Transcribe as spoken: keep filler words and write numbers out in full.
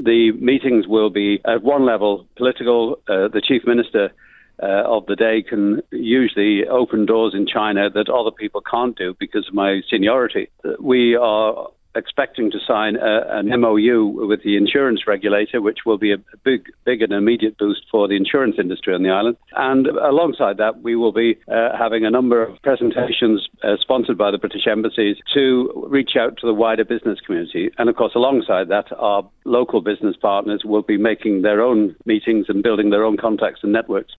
the meetings will be at one level political. Uh, the Chief Minister uh, of the day can usually open doors in China that other people can't do because of my seniority. We are expecting to sign a, an M O U with the insurance regulator, which will be a big, big and immediate boost for the insurance industry on the island. And alongside that, we will be uh, having a number of presentations uh, sponsored by the British embassies to reach out to the wider business community. And of course, alongside that, our local business partners will be making their own meetings and building their own contacts and networks.